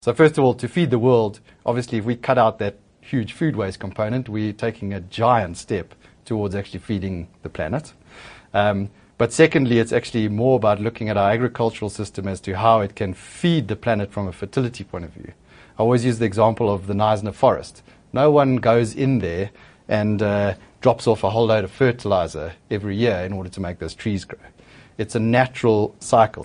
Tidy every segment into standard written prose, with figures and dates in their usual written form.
So first of all, to feed the world, obviously if we cut out that huge food waste component, we're taking a giant step towards actually feeding the planet. But secondly, it's actually more about looking at our agricultural system as to how it can feed the planet from a fertility point of view. I always use the example of the Knysna forest. No one goes in there and drops off a whole load of fertilizer every year in order to make those trees grow. It's a natural cycle.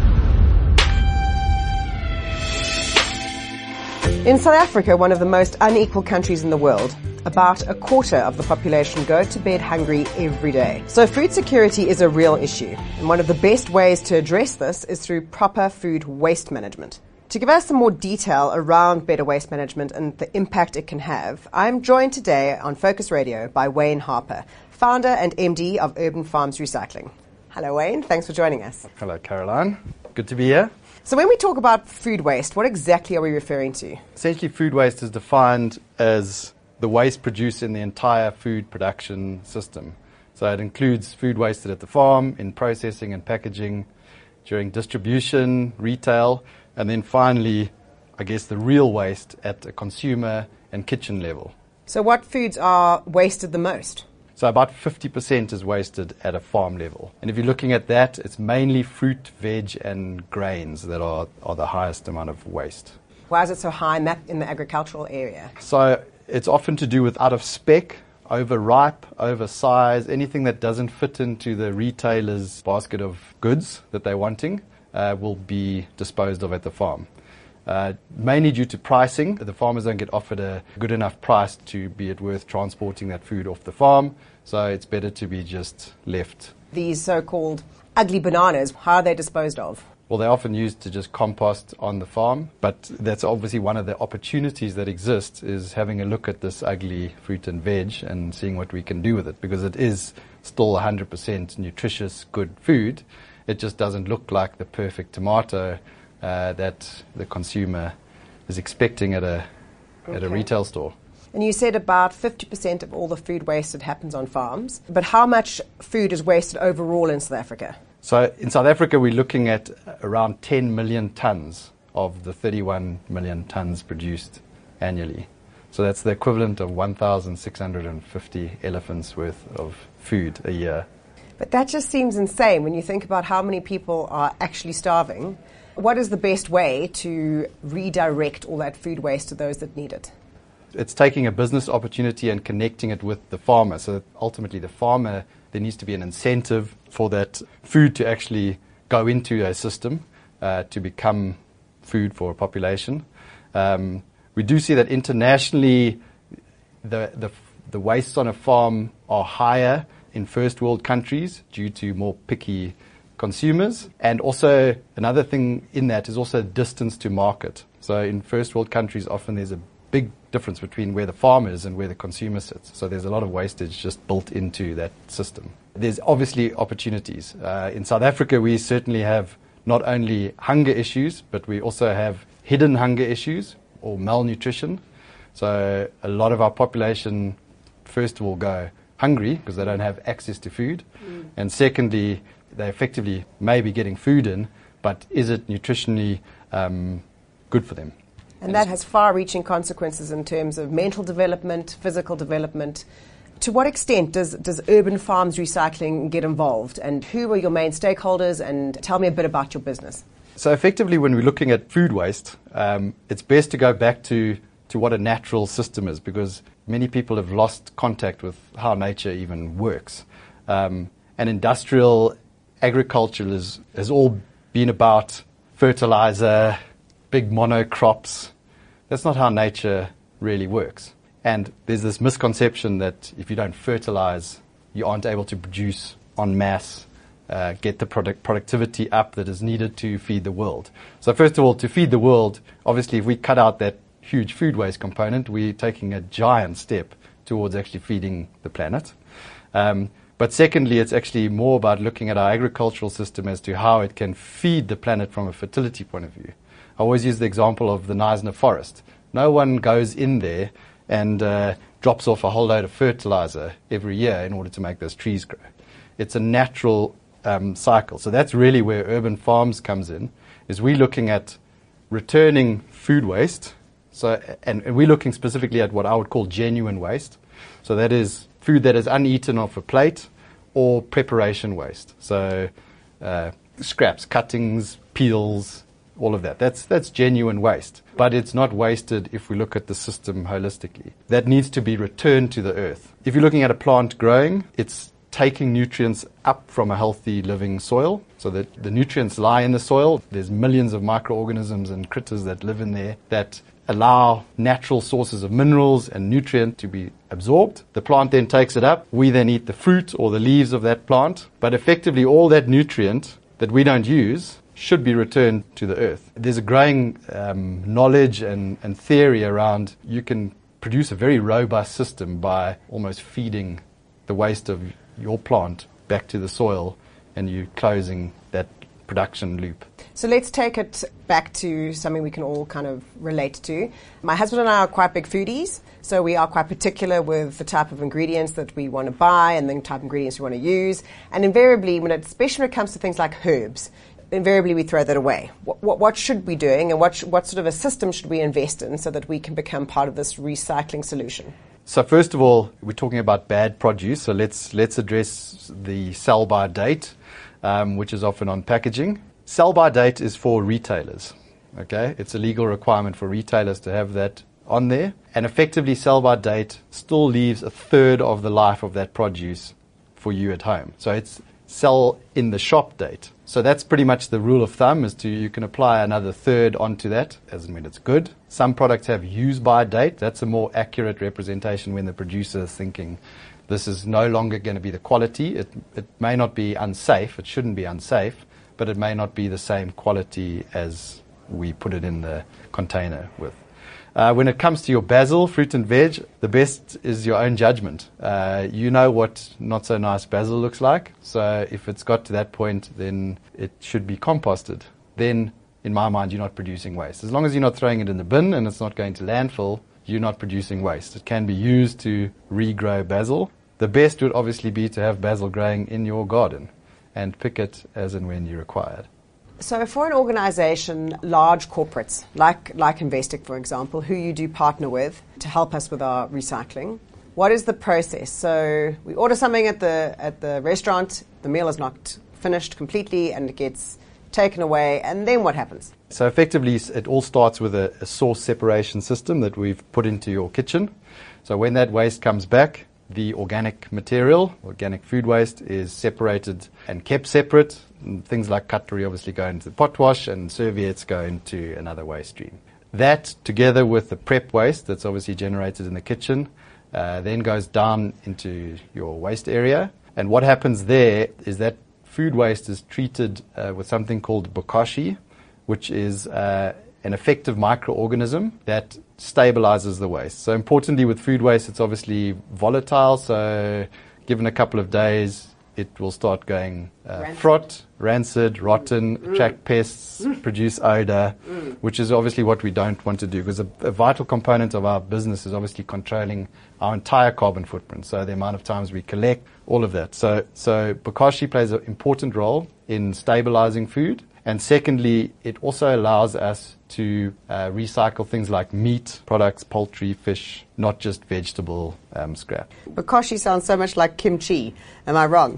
In South Africa, one of the most unequal countries in the world, about a quarter of the population go to bed hungry every day. So food security is a real issue, and one of the best ways to address this is through proper food waste management. To give us some more detail around better waste management and the impact it can have, I'm joined today on Focus Radio by Wayne Harper, founder and MD of Urban Farms Recycling. Hello Wayne, thanks for joining us. Hello Caroline, good to be here. So when we talk about food waste, what exactly are we referring to? Essentially, food waste is defined as the waste produced in the entire food production system. So it includes food wasted at the farm, in processing and packaging, during distribution, retail, and then finally, I guess, the real waste at a consumer and kitchen level. So what foods are wasted the most? So about 50% is wasted at a farm level. And if you're looking at that, it's mainly fruit, veg, and grains that are the highest amount of waste. Why is it so high in the agricultural area? So it's often to do with out of spec, overripe, oversized, anything that doesn't fit into the retailer's basket of goods that they're wanting will be disposed of at the farm. Mainly due to pricing. The farmers don't get offered a good enough price to be it worth transporting that food off the farm, so it's better to be just left. These so-called ugly bananas, how are they disposed of? Well, they're often used to just compost on the farm, but that's obviously one of the opportunities that exist, is having a look at this ugly fruit and veg and seeing what we can do with it, because it is still 100% nutritious, good food. It just doesn't look like the perfect tomato that the consumer is expecting at a retail store. And you said about 50% of all the food wasted happens on farms, but how much food is wasted overall in South Africa? So in South Africa, we're looking at around 10 million tonnes of the 31 million tonnes produced annually. So that's the equivalent of 1,650 elephants worth of food a year. But that just seems insane when you think about how many people are actually starving. What is the best way to redirect all that food waste to those that need it? It's taking a business opportunity and connecting it with the farmer. So ultimately the farmer, there needs to be an incentive for that food to actually go into a system to become food for a population. We do see that internationally the wastes on a farm are higher in first world countries due to more picky consumers. And also another thing in that is also distance to market. So in first world countries, often there's a big difference between where the farm is and where the consumer sits. So there's a lot of wastage just built into that system. There's obviously opportunities. In South Africa, we certainly have not only hunger issues, but we also have hidden hunger issues or malnutrition. So a lot of our population, first of all, go hungry because they don't have access to food. And secondly, they effectively may be getting food in, but is it nutritionally good for them? And that has far-reaching consequences in terms of mental development, physical development. To what extent does Urban Farms Recycling get involved? And who are your main stakeholders? And tell me a bit about your business. So effectively, when we're looking at food waste, it's best to go back to what a natural system is, because many people have lost contact with how nature even works. And industrial agriculture has all been about fertilizer, big monocrops. That's not how nature really works. And there's this misconception that if you don't fertilize, you aren't able to produce en masse, get the productivity up that is needed to feed the world. So first of all, to feed the world, obviously if we cut out that huge food waste component, we're taking a giant step towards actually feeding the planet. But secondly, it's actually more about looking at our agricultural system as to how it can feed the planet from a fertility point of view. I always use the example of the Knysna forest. No one goes in there and drops off a whole load of fertilizer every year in order to make those trees grow. It's a natural cycle. So that's really where Urban Farms comes in, is we're looking at returning food waste. So, and we're looking specifically at what I would call genuine waste. So that is food that is uneaten off a plate or preparation waste. So scraps, cuttings, peels, all of that. That's genuine waste. But it's not wasted if we look at the system holistically. That needs to be returned to the earth. If you're looking at a plant growing, it's taking nutrients up from a healthy living soil, so that the nutrients lie in the soil. There's millions of microorganisms and critters that live in there that allow natural sources of minerals and nutrient to be absorbed. The plant then takes it up. We then eat the fruit or the leaves of that plant. But effectively all that nutrient that we don't use should be returned to the earth. There's a growing knowledge and theory around you can produce a very robust system by almost feeding the waste of your plant back to the soil, and you closing that production loop. So let's take it back to something we can all kind of relate to. My husband and I are quite big foodies, so we are quite particular with the type of ingredients that we want to buy and the type of ingredients we want to use. And invariably, especially when it comes to things like herbs, invariably we throw that away. What should we be doing, and what sort of a system should we invest in so that we can become part of this recycling solution? So first of all, we're talking about bad produce, so let's address the sell-by date, which is often on packaging. Sell-by date is for retailers, okay? It's a legal requirement for retailers to have that on there. And effectively, sell-by date still leaves a third of the life of that produce for you at home. So it's sell in the shop date. So that's pretty much the rule of thumb, is you can apply another third onto that as and when it's good. Some products have use by date. That's a more accurate representation when the producer is thinking this is no longer going to be the quality. It may not be unsafe. It shouldn't be unsafe, but it may not be the same quality as we put it in the container with. When it comes to your basil, fruit and veg, the best is your own judgment. You know what not so nice basil looks like. So if it's got to that point, then it should be composted. Then, in my mind, you're not producing waste. As long as you're not throwing it in the bin and it's not going to landfill, you're not producing waste. It can be used to regrow basil. The best would obviously be to have basil growing in your garden and pick it as and when you require it. So for an organization, large corporates, like Investec, for example, who you do partner with to help us with our recycling, what is the process? So we order something at the restaurant, the meal is not finished completely and it gets taken away, and then what happens? So effectively, it all starts with a source separation system that we've put into your kitchen. So when that waste comes back, the organic material, organic food waste, is separated and kept separate. And things like cutlery obviously go into the pot wash, and serviettes go into another waste stream. That, together with the prep waste that's obviously generated in the kitchen, then goes down into your waste area. And what happens there is that food waste is treated with something called bokashi, which is an effective microorganism that stabilizes the waste. So importantly, with food waste, it's obviously volatile. So given a couple of days, it will start going rancid, rotten, attract pests, produce odor, which is obviously what we don't want to do, because a vital component of our business is obviously controlling our entire carbon footprint. So the amount of times we collect, all of that. So bokashi plays an important role in stabilizing food. And secondly, it also allows us to recycle things like meat products, poultry, fish, not just vegetable scrap. Bokashi sounds so much like kimchi. Am I wrong?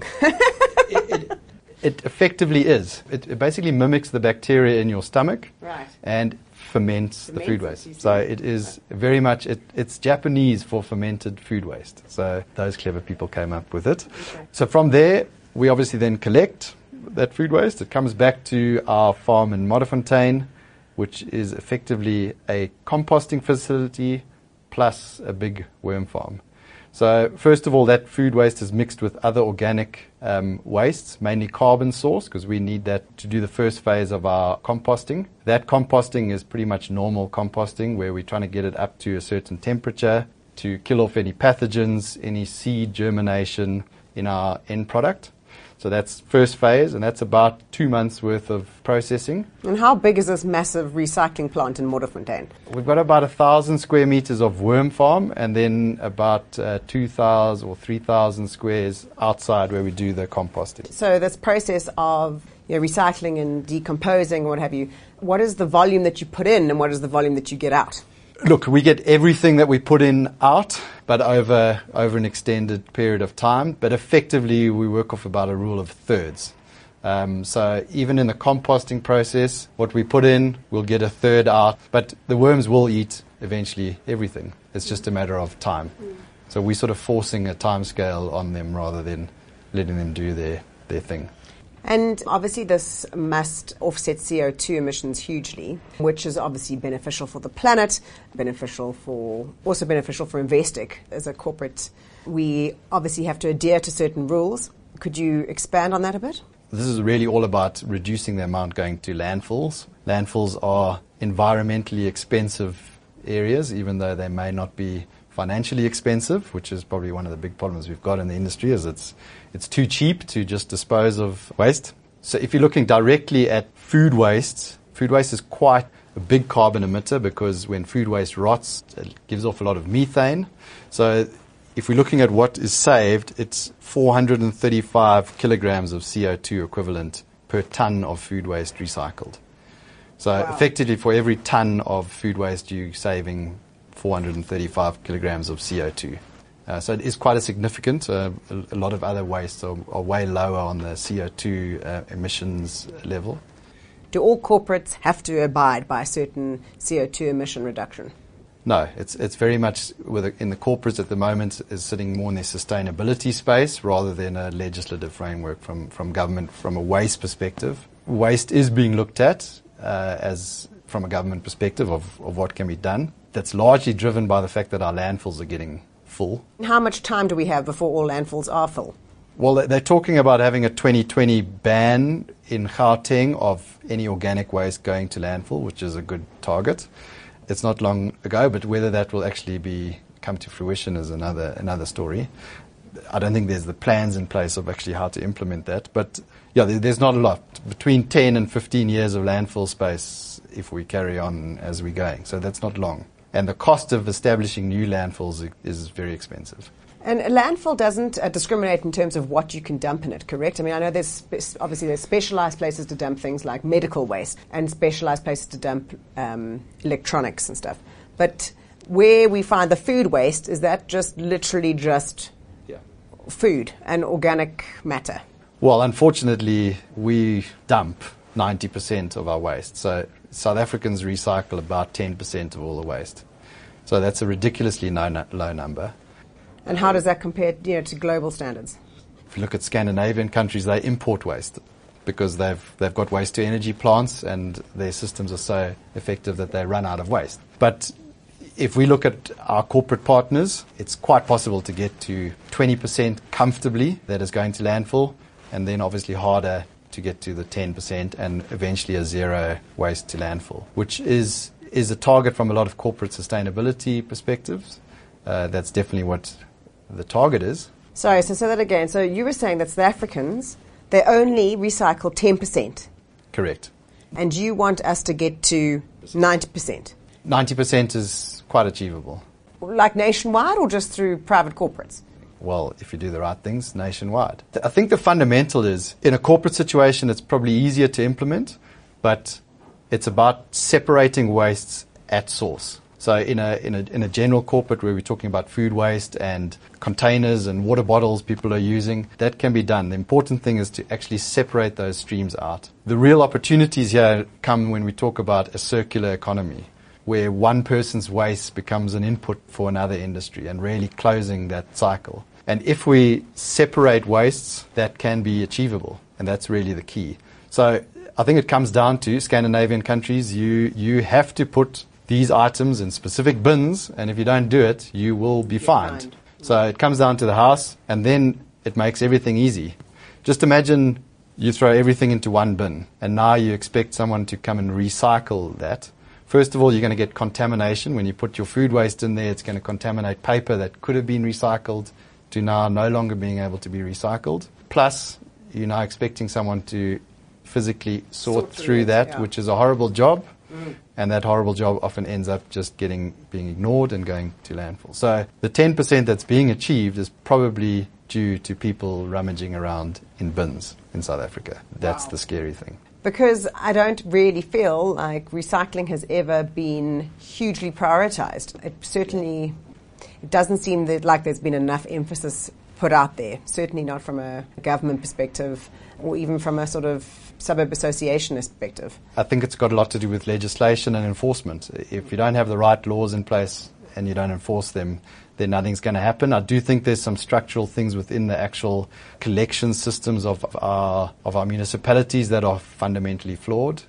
It effectively is. It basically mimics the bacteria in your stomach, right, and ferments the food waste. So it is very much, it's Japanese for fermented food waste. So those clever people came up with it. Okay. So from there, we obviously then collect that food waste. It comes back to our farm in Modderfontein, which is effectively a composting facility plus a big worm farm. So first of all, that food waste is mixed with other organic wastes, mainly carbon source, because we need that to do the first phase of our composting. That composting is pretty much normal composting, where we're trying to get it up to a certain temperature to kill off any pathogens, any seed germination in our end product. So that's first phase, and that's about 2 months worth of processing. And how big is this massive recycling plant in Modderfontein? We've got about 1,000 square meters of worm farm, and then about 2,000 or 3,000 squares outside where we do the composting. So this process of recycling and decomposing, what have you, what is the volume that you put in and what is the volume that you get out? Look, we get everything that we put in out, but over an extended period of time. But effectively, we work off about a rule of thirds. So even in the composting process, what we put in, we'll get a third out. But the worms will eat eventually everything. It's just a matter of time. So we're sort of forcing a timescale on them rather than letting them do their thing. And obviously this must offset CO2 emissions hugely, which is obviously beneficial for the planet, beneficial for Investec as a corporate. We obviously have to adhere to certain rules. Could you expand on that a bit? This is really all about reducing the amount going to landfills. Landfills are environmentally expensive areas, even though they may not be financially expensive, which is probably one of the big problems we've got in the industry, is it's too cheap to just dispose of waste. So if you're looking directly at food waste is quite a big carbon emitter because when food waste rots, it gives off a lot of methane. So if we're looking at what is saved, it's 435 kilograms of CO2 equivalent per ton of food waste recycled. So wow. Effectively for every ton of food waste, you're saving 435 kilograms of CO2. So it is quite a significant. A lot of other wastes are way lower on the CO2 emissions level. Do all corporates have to abide by a certain CO2 emission reduction? No, it's very much in the corporates at the moment is sitting more in their sustainability space rather than a legislative framework from government from a waste perspective. Waste is being looked at as from a government perspective of what can be done. That's largely driven by the fact that our landfills are getting full. How much time do we have before all landfills are full? Well, they're talking about having a 2020 ban in Gauteng of any organic waste going to landfill, which is a good target. It's not long ago, but whether that will actually come to fruition is another story. I don't think there's the plans in place of actually how to implement that. But yeah, there's not a lot. Between 10 and 15 years of landfill space if we carry on as we're going. So that's not long. And the cost of establishing new landfills is very expensive. And a landfill doesn't discriminate in terms of what you can dump in it, correct? I mean, I know there's specialized places to dump things like medical waste and specialized places to dump electronics and stuff. But where we find the food waste, is that just literally just food and organic matter? Well, unfortunately, we dump 90% of our waste. So South Africans recycle about 10% of all the waste. So that's a ridiculously low number. And how does that compare to global standards? If you look at Scandinavian countries, they import waste because they've got waste-to-energy plants and their systems are so effective that they run out of waste. But if we look at our corporate partners, it's quite possible to get to 20% comfortably that is going to landfill, and then obviously harder to get to the 10% and eventually a zero waste to landfill, which is a target from a lot of corporate sustainability perspectives. That's definitely what the target is. Sorry, so say that again. So you were saying that South Africans, they only recycle 10%. Correct. And you want us to get to 90%? 90% is quite achievable. Like nationwide or just through private corporates? Well, if you do the right things, nationwide. I think the fundamental is, in a corporate situation, it's probably easier to implement, but it's about separating wastes at source. So in a general corporate where we're talking about food waste and containers and water bottles people are using, that can be done. The important thing is to actually separate those streams out. The real opportunities here come when we talk about a circular economy, where one person's waste becomes an input for another industry and really closing that cycle. And if we separate wastes, that can be achievable, and that's really the key. So I think it comes down to Scandinavian countries. You have to put these items in specific bins, and if you don't do it, you will be fined. So it comes down to the house, and then it makes everything easy. Just imagine you throw everything into one bin, and now you expect someone to come and recycle that. First of all, you're going to get contamination. When you put your food waste in there, it's going to contaminate paper that could have been recycled to now no longer being able to be recycled. Plus, you're now expecting someone to physically sort through it, that, yeah. which is a horrible job. And that horrible job often ends up just being ignored and going to landfill. So the 10% that's being achieved is probably due to people rummaging around in bins in South Africa. That's the scary thing. Because I don't really feel like recycling has ever been hugely prioritized. It doesn't seem like there's been enough emphasis put out there, certainly not from a government perspective or even from a sort of suburb association perspective. I think it's got a lot to do with legislation and enforcement. If you don't have the right laws in place and you don't enforce them, then nothing's going to happen. I do think there's some structural things within the actual collection systems of our municipalities that are fundamentally flawed.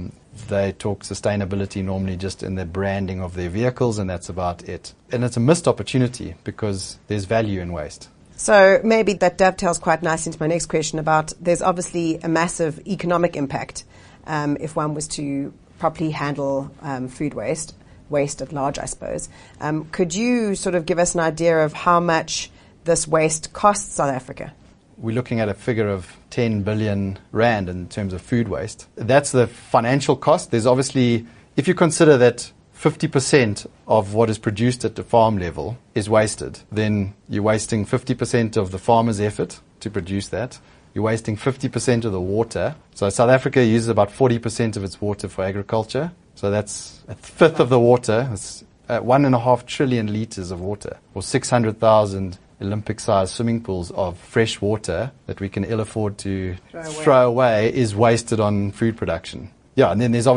They talk sustainability normally just in the branding of their vehicles, and that's about it. And it's a missed opportunity because there's value in waste. So maybe that dovetails quite nicely into my next question about there's obviously a massive economic impact if one was to properly handle food waste at large, I suppose. Could you sort of give us an idea of how much this waste costs South Africa? We're looking at a figure of 10 billion rand in terms of food waste. That's the financial cost. There's obviously, if you consider that 50% of what is produced at the farm level is wasted, then you're wasting 50% of the farmer's effort to produce that. You're wasting 50% of the water. So South Africa uses about 40% of its water for agriculture. So that's a fifth of the water. It's 1.5 trillion litres of water, or 600,000 Olympic-sized swimming pools of fresh water that we can ill afford to throw away is wasted on food production. Yeah, and then there's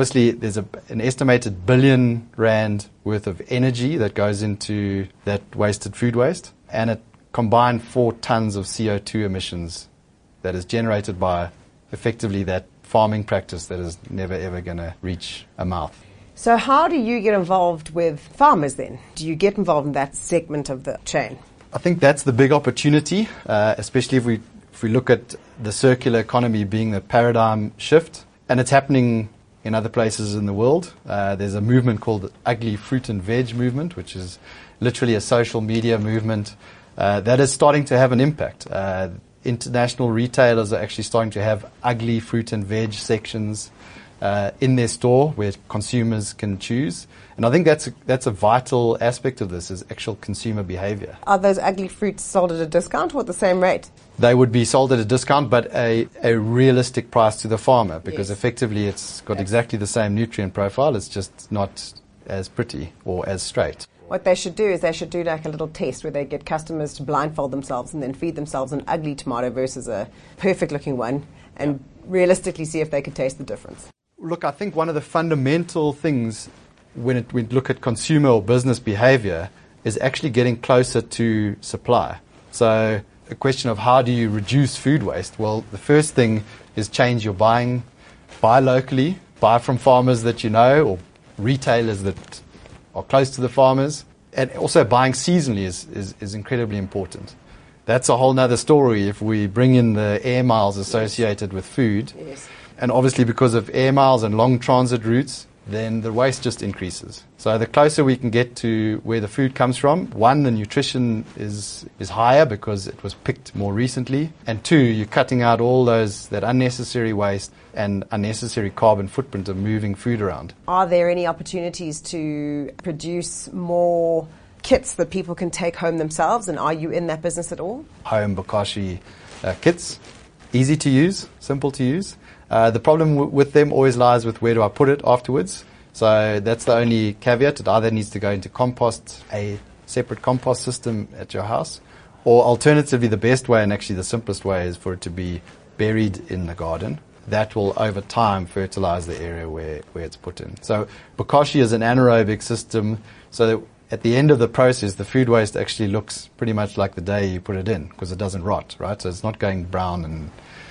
an estimated billion rand worth of energy that goes into that wasted food waste, and a combined 4 tons of CO2 emissions that is generated by effectively that farming practice that is never ever going to reach a mouth. So how do you get involved with farmers then? Do you get involved in that segment of the chain? I think that's the big opportunity, especially if we look at the circular economy being the paradigm shift. And it's happening in other places in the world. There's a movement called the Ugly Fruit and Veg movement, which is literally a social media movement that is starting to have an impact. International retailers are actually starting to have ugly fruit and veg sections in their store where consumers can choose. And I think that's a vital aspect of this, is actual consumer behavior. Are those ugly fruits sold at a discount or at the same rate? They would be sold at a discount, but a realistic price to the farmer, because effectively it's got exactly the same nutrient profile. It's just not as pretty or as straight. What they should do is they should do like a little test where they get customers to blindfold themselves and then feed themselves an ugly tomato versus a perfect-looking one, and realistically see if they could taste the difference. Look, I think one of the fundamental things when we look at consumer or business behavior is actually getting closer to supply. So a question of how do you reduce food waste? Well, the first thing is change your buying. Buy locally, buy from farmers that you know or retailers that are close to the farmers. And also buying seasonally is incredibly important. That's a whole nother story if we bring in the air miles associated with food. Yes. And obviously because of air miles and long transit routes, then the waste just increases. So the closer we can get to where the food comes from, one, the nutrition is higher because it was picked more recently, and two, you're cutting out all that unnecessary waste and unnecessary carbon footprint of moving food around. Are there any opportunities to produce more kits that people can take home themselves, and are you in that business at all? Home Bokashi kits, easy to use, simple to use. The problem with them always lies with where do I put it afterwards. So that's the only caveat. It either needs to go into compost, a separate compost system at your house, or alternatively the best way and actually the simplest way is for it to be buried in the garden. That will over time fertilize the area where it's put in. So Bokashi is an anaerobic system, so that at the end of the process the food waste actually looks pretty much like the day you put it in because it doesn't rot, right? So it's not going brown and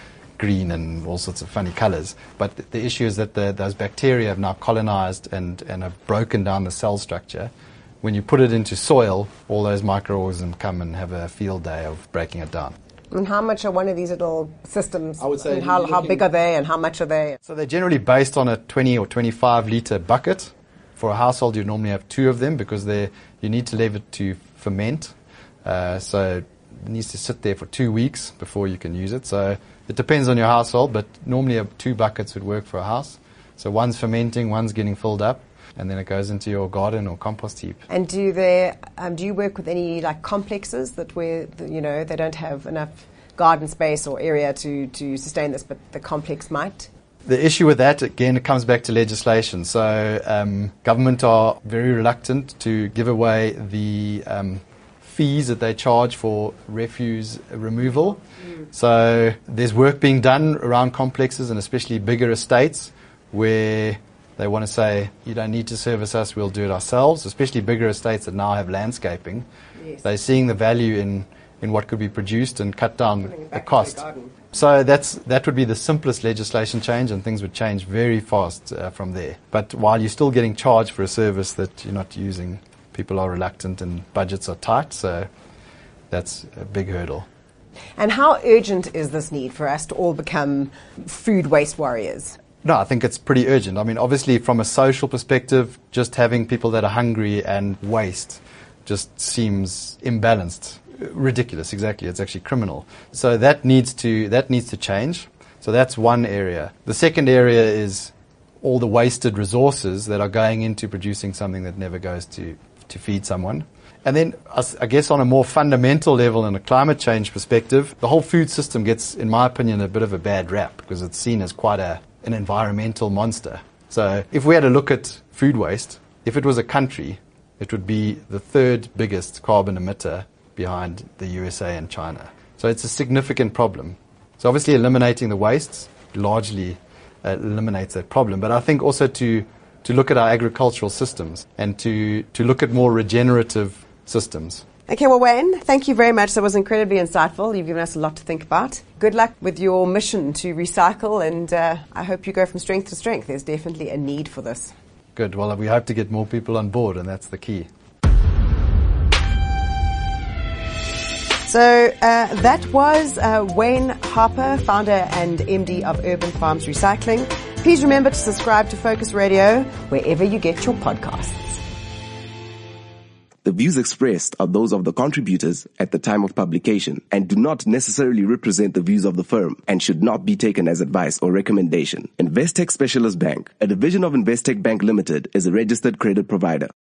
green and all sorts of funny colors. But the issue is that those bacteria have now colonized and have broken down the cell structure. When you put it into soil, all those microorganisms come and have a field day of breaking it down. And how much are one of these little systems? I would say and how big are they and how much are they? So they're generally based on a 20 or 25 litre bucket. For a household, you normally have 2 of them because you need to leave it to ferment. So it needs to sit there for 2 weeks before you can use it. So it depends on your household, but normally 2 buckets would work for a house. So one's fermenting, one's getting filled up, and then it goes into your garden or compost heap. And do you work with any like complexes that where they don't have enough garden space or area to sustain this, but the complex might? The issue with that, again, it comes back to legislation. So government are very reluctant to give away the fees that they charge for refuse removal. So there's work being done around complexes and especially bigger estates where they want to say, you don't need to service us, we'll do it ourselves, especially bigger estates that now have landscaping. Yes. They're seeing the value in what could be produced and cut down the cost. So that would be the simplest legislation change, and things would change very fast from there. But while you're still getting charged for a service that you're not using, people are reluctant and budgets are tight, so that's a big hurdle. And how urgent is this need for us to all become food waste warriors? No, I think it's pretty urgent. I mean, obviously from a social perspective, just having people that are hungry and waste just seems imbalanced. Ridiculous, exactly. It's actually criminal. So that needs to change. So that's one area. The second area is all the wasted resources that are going into producing something that never goes to feed someone. And then I guess on a more fundamental level in a climate change perspective, the whole food system gets, in my opinion, a bit of a bad rap because it's seen as quite an environmental monster. So if we had a look at food waste, if it was a country, it would be the third biggest carbon emitter behind the USA and China. So it's a significant problem. So obviously eliminating the wastes largely eliminates that problem. But I think also to look at our agricultural systems and to look at more regenerative systems. Okay, well, Wayne, thank you very much. That was incredibly insightful. You've given us a lot to think about. Good luck with your mission to recycle, and I hope you go from strength to strength. There's definitely a need for this. Good. Well, we hope to get more people on board, and that's the key. So that was Wayne Harper, founder and MD of Urban Farms Recycling. Please remember to subscribe to Focus Radio wherever you get your podcasts. The views expressed are those of the contributors at the time of publication and do not necessarily represent the views of the firm and should not be taken as advice or recommendation. Investec Specialist Bank, a division of Investec Bank Limited, is a registered credit provider.